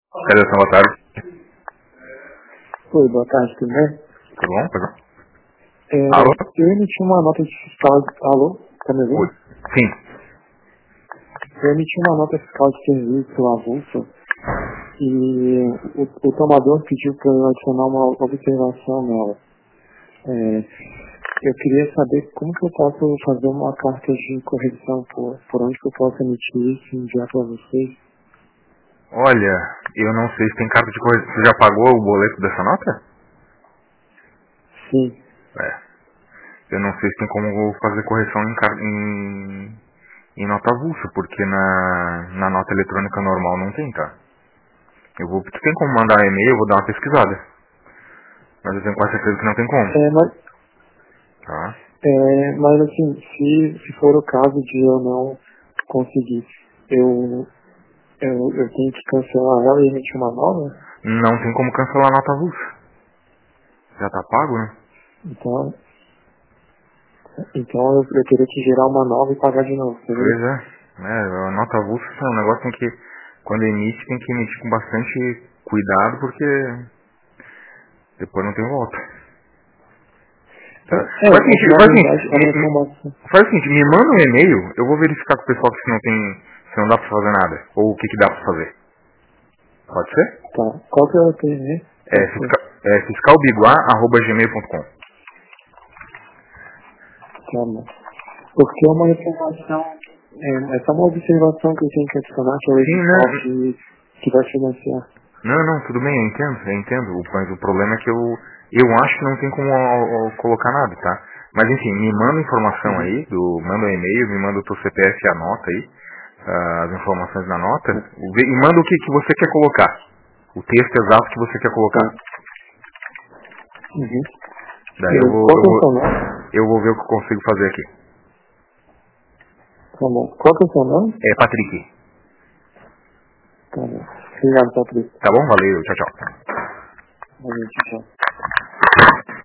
Redação, boa tarde. Oi, boa tarde, tudo bem? Tudo bom? Pois não? Alô? Alô? Eu emiti uma nota fiscal... Alô? Tá me Oi. ouvindo? Sim. Eu emiti uma nota fiscal de serviço avulso e o tomador pediu para eu adicionar uma observação nela. Eu queria saber como que eu posso fazer uma carta de correção, por onde que eu posso emitir isso e enviar para vocês. Olha, eu não sei se tem carta de correção. Você já pagou o boleto dessa nota? Sim. Eu não sei se tem como fazer correção em nota avulsa, porque na nota eletrônica normal não tem, tá? Tu tem como mandar e-mail, eu vou dar uma pesquisada. Mas eu tenho quase certeza que não tem como. Tá? Mas assim, se for o caso de eu não conseguir, eu tenho que cancelar ela e emitir uma nova? Não tem como cancelar a nota avulsa. Já tá pago, né? Então eu teria que gerar uma nova e pagar de novo, tá Pois vendo? é. A nota avulsa é um negócio tem que, quando emite, tem que emitir com bastante cuidado, porque depois não tem volta. Tá? Faz o seguinte, me manda um e-mail, eu vou verificar com o pessoal se não dá pra fazer nada, ou o que dá pra fazer. Pode ser? Tá. Qual que é o teu e-mail? Fiscalbiguá@gmail.com. Tá bom. Porque é uma informação, é só uma observação que eu tenho que adicionar, que é o edital que vai financiar. Não, tudo bem, eu entendo. Mas o problema é que eu acho que não tem como colocar nada, tá? Mas enfim, me manda informação aí, manda um e-mail, me manda o teu CPF e a nota aí, as informações na nota, e manda o que você quer colocar. O texto exato que você quer colocar. Daí eu vou ver o que eu consigo fazer aqui. Tá bom. Qual que é o seu nome? É Patrick. Tá bom. Obrigado, Patrícia. Tá bom? Valeu, tchau. Valeu, tchau.